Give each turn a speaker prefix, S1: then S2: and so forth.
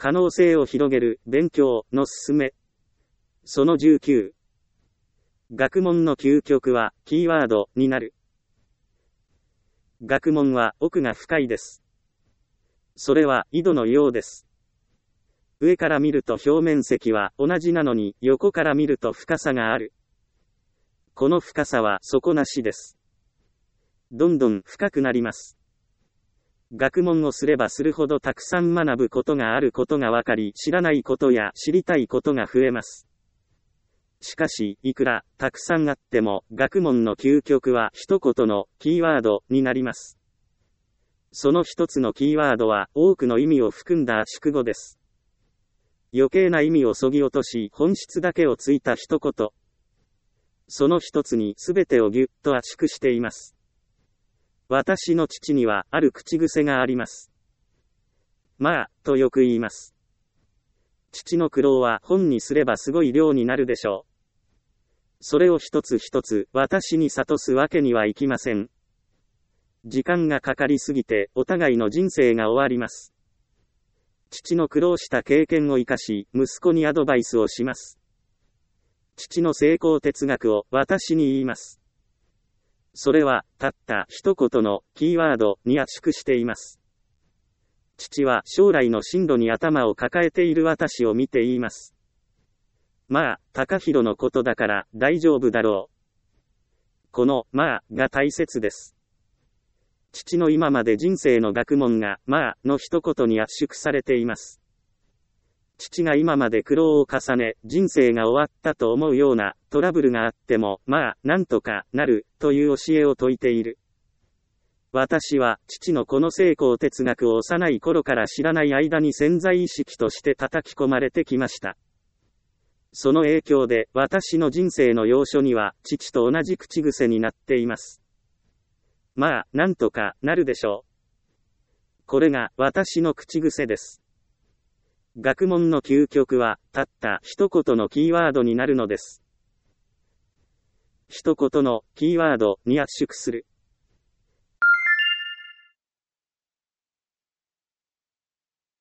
S1: 可能性を広げる、勉強のすすめ。その19。学問の究極は、キーワードになる。学問は奥が深いです。それは井戸のようです。上から見ると表面積は同じなのに、横から見ると深さがある。この深さは底なしです。どんどん深くなります。学問をすればするほどたくさん学ぶことがあることがわかり、知らないことや知りたいことが増えます。しかし、いくらたくさんあっても、学問の究極は一言のキーワードになります。その一つのキーワードは多くの意味を含んだ圧縮語です。余計な意味を削ぎ落とし、本質だけをついた一言。その一つに全てをぎゅっと圧縮しています。私の父にはある口癖があります。まあ、とよく言います。父の苦労は本にすればすごい量になるでしょう。それを一つ一つ私に諭すわけにはいきません。時間がかかりすぎてお互いの人生が終わります。父の苦労した経験を生かし、息子にアドバイスをします。父の成功哲学を私に言います。それは、たった一言のキーワードに圧縮しています。父は将来の進路に頭を抱えている私を見て言います。まあ、高弘のことだから大丈夫だろう。この、まあ、が大切です。父の今まで人生の学問が、まあ、の一言に圧縮されています。父が今まで苦労を重ね、人生が終わったと思うようなトラブルがあっても、まあ、なんとかなる、という教えを説いている。私は、父のこの成功哲学を幼い頃から知らない間に潜在意識として叩き込まれてきました。その影響で、私の人生の要所には、父と同じ口癖になっています。まあ、なんとかなるでしょう。これが、私の口癖です。学問の究極は、たった一言のキーワードになるのです。一言のキーワードに圧縮する。